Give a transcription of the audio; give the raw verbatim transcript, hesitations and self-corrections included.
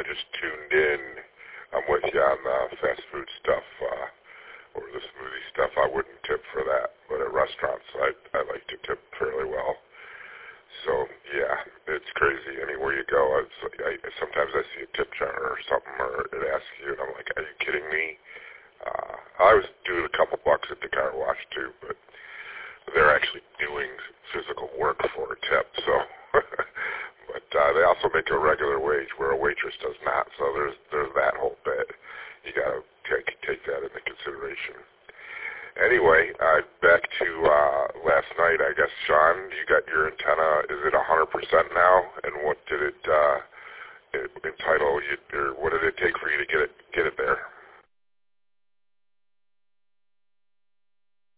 just tuned in, I'm with you on the fast food stuff uh, or the smoothie stuff. I wouldn't tip for that, but at restaurants, I I like to tip fairly well. So yeah, it's crazy. Anywhere you go, it's, I, sometimes I see a tip jar or something, or it asks you, and I'm like, are you kidding me? Uh, I always do a couple bucks at the car wash too, but they're actually doing physical work for a tip. So, but uh, they also make a regular wage where a waitress does not. So there's there's that whole bit. You got to take take that into consideration. Anyway, uh, back to uh, last night. I guess, Sean, you got your antenna. Is it one hundred percent now? And what did it, uh, it entitle you, or what did it take for you to get it get it there?